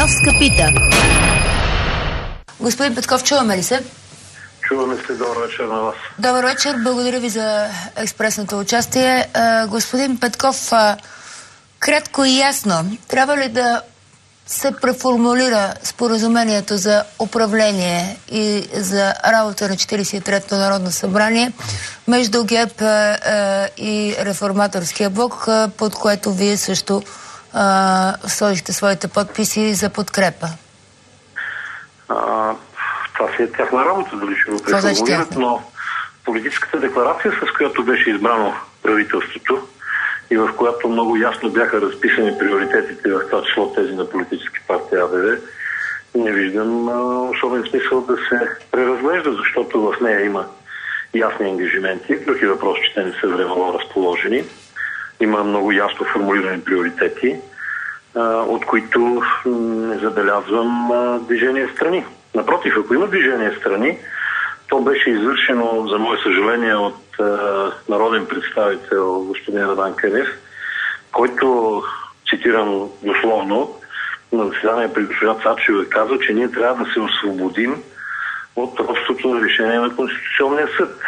Бенковска пита. Господин Петков, чуваме ли се? Чуваме се. Добър вечер на вас. Добър вечер. Благодаря ви за експресното участие. Господин Петков, кратко и ясно, трябва ли да се преформулира споразумението за управление и за работа на 43-то Народно събрание между ГЕРБ и Реформаторския блок, под което вие също сложихте своите подписи за подкрепа? Това си е тяхна работа, дали ще го преформулират, но политическата декларация, с която беше избрано правителството и в която много ясно бяха разписани приоритетите, в това число тези на политически партии АБВ, не виждам особен смисъл да се преразглежда, защото в нея има ясни ангажименти, други въпроси, че те не са временно разположени. Има много ясно формулирани приоритети, от които не забелязвам движение в страни. Напротив, ако има движение в страни, то беше извършено, за мое съжаление, от народен представител господин Радан Кънев, който, цитирам дословно, на заседание при госпожа Цачева каза, че ние трябва да се освободим от робството на решение на Конституционния съд.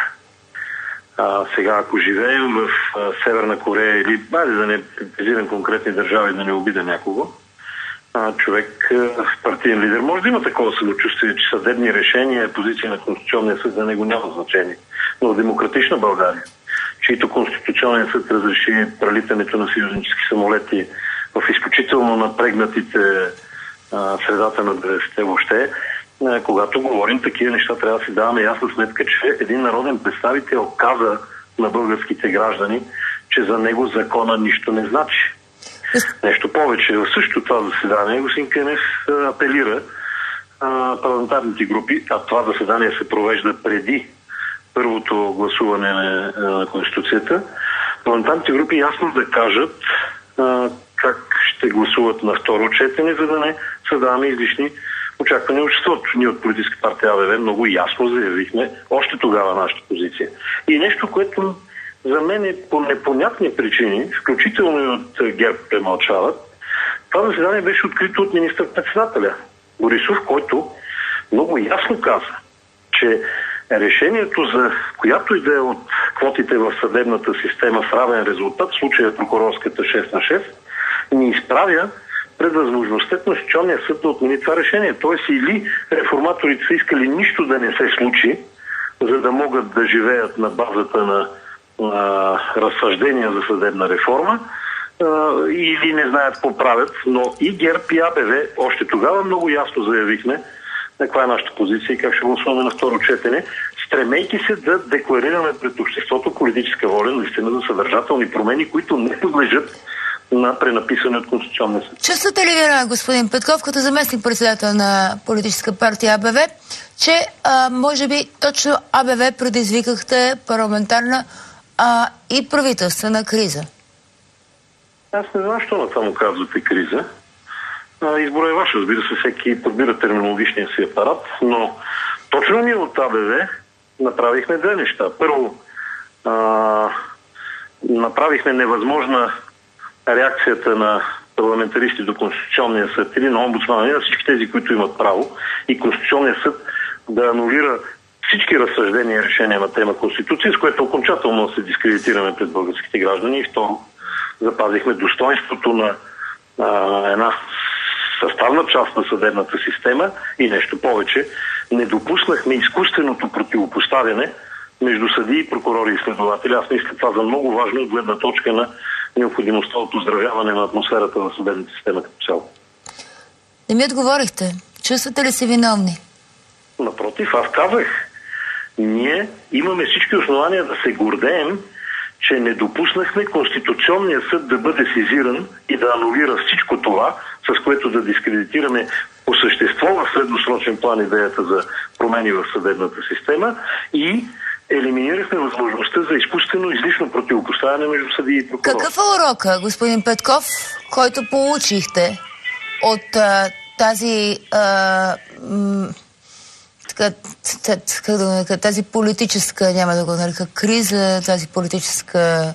Сега, ако живеем в Северна Корея или, да не презирам конкретни държави, да не обида някого, човек, партиен лидер, може да има такова самочувствие, че съдебни решения, позиция на Конституционния съд за него няма значение. Но в демократична България, чието Конституционен съд разреши прелитането на съюзнически самолети в изключително напрегнатите средата на 90-те въобще, когато говорим такива неща, трябва да си даваме ясна сметка, че един народен представител каза на българските граждани, че за него закона нищо не значи. Нещо повече. В същото това заседание господин Кънев апелира парламентарните групи, а това заседание се провежда преди първото гласуване на Конституцията, парламентарните групи ясно да кажат как ще гласуват на второ четене, за да не създаваме излишни очаквания обществото. Ние от политическа партия АБВ много ясно заявихме още тогава нашата позиция. И нещо, което за мен е по непонятни причини, включително и от ГЕРБ премълчават, това заседание беше открито от министър-председателя Борисов, който много ясно каза, че решението за която и да е от квотите в съдебната система с равен резултат, в случая прокурорската 6 на 6, ни изправя пред възможността Конституционния съд да отмени това решение. Тоест или реформаторите са искали нищо да не се случи, за да могат да живеят на базата на разсъждения за съдебна реформа, или не знаят какво правят, но и ГЕРБ и АБВ още тогава много ясно заявихме каква е нашата позиция и как ще гласуваме на второ четене, стремейки се да декларираме пред обществото политическа воля наистина за съдържателни промени, които не подлежат на пренаписане от Конституционния съд. Чувствате ли вие, господин Петков, като заместник-председател на политическа партия АБВ, че може би точно АБВ предизвикахте парламентарна и правителствена криза? Аз не знам, що на това му казвате криза. Избора е ваш, разбира се, всеки подбира терминологичния си апарат, но точно ние от АБВ направихме две неща. Първо, направихме невъзможна реакцията на парламентаристи до Конституционния съд или на омбудсмана, и на всички тези, които имат право, и Конституционния съд да анулира всички разсъждения и решения на тема Конституция, с което окончателно се дискредитираме пред българските граждани. И второ, запазихме достоинството на една съставна част на съдебната система и нещо повече. Не допуснахме изкуственото противопоставяне между съдии, прокурори и следователи. Аз мисля това за много важно от гледна точка на необходимостта от оздравяване на атмосферата на съдебната система като цяло. Не ми отговорихте. Чувствате ли се виновни? Напротив, аз казах. Ние имаме всички основания да се гордеем, че не допуснахме Конституционния съд да бъде сезиран и да анулира всичко това, с което да дискредитираме по същество в средносрочен план идеята за промени в съдебната система и елиминирахме възможността за изкуствено излишно противопоставяне между съдии и прокурор. Какъв е урока, господин Петков, който получихте от тази тази политическа, няма да го нарека криза, тази политическа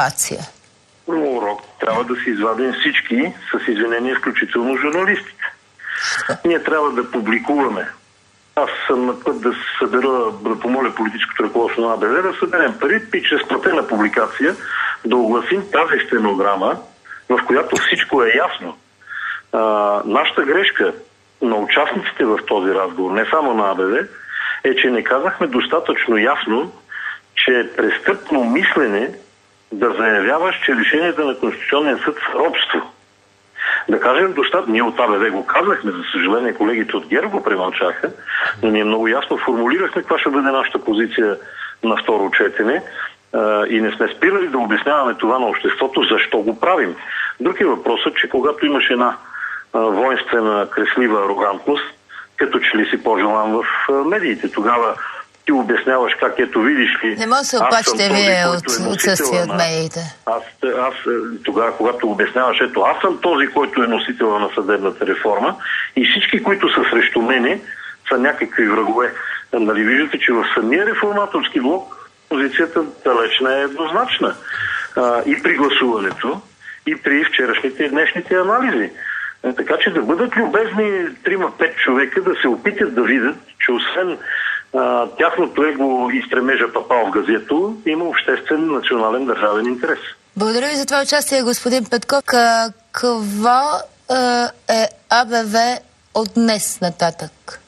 ситуация? Урок трябва да се извадим всички, с извинение, включително журналистите. Ние трябва да публикуваме. Аз съм на път да помоля политическото ръководство на АБВ да съберем пари и чрез платена публикация да огласим тази стенограма, в която всичко е ясно. Нашата грешка на участниците в този разговор, не само на АБВ, е, че не казахме достатъчно ясно, че е престъпно мислене да заявяваш, че решенията на Конституционния съд са робство. Да кажем ние от АБВ го казахме, за съжаление колегите от ГЕРБ го премълчаха, но ние много ясно формулирахме каква ще бъде нашата позиция на второ четене и не сме спирали да обясняваме това на обществото, защо го правим. Друг е въпросът, че когато имаш една воинствена, креслива арогантност, като че ли си по-желан в медиите, тогава ти обясняваш как ето видиш ли... Не може да се оплачете вие от отсъствие от медиите. Аз тогава, когато обясняваш, ето аз съм този, който е носител на съдебната реформа и всички, които са срещу мене, са някакви врагове. Нали виждате, че в самия реформаторски блок позицията далеч не е еднозначна. И при гласуването, и при вчерашните и днешните анализи. Така че да бъдат любезни 3-5 човека да се опитат да видят, че освен тяхното его и стремежа попал в газето, има обществен национален държавен интерес. Благодаря ви за това участие, господин Петков. Какво е АБВ от днес нататък?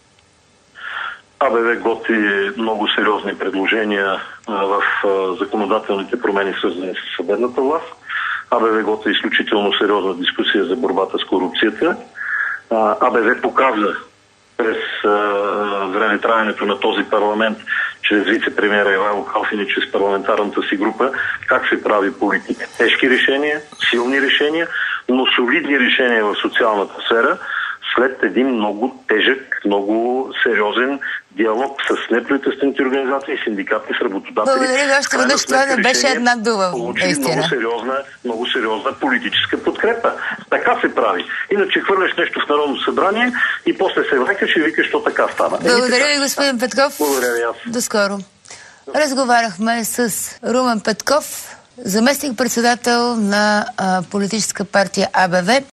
АБВ готви много сериозни предложения в законодателните промени, свързани с съдебната власт. АБВ готви изключително сериозна дискусия за борбата с корупцията. АБВ показа през времетраенето на този парламент, чрез вице-премиера Ивайло Калфин и чрез парламентарната си група, как се прави политика. Тежки решения, силни решения, но солидни решения в социалната сфера, след един много тежък, много сериозен диалог с неправителствените организации, синдикати, с работодатели. Благодаря ви още веднъж, това не беше една дума. Получи много сериозна политическа подкрепа. Така се прави. Иначе хвърляш нещо в Народното събрание и после се врекаш и викаш, що така стана. Благодаря ви, господин Петков. Благодаря ви аз. До скоро. Разговаряхме с Румен Петков, заместник-председател на политическа партия АБВ.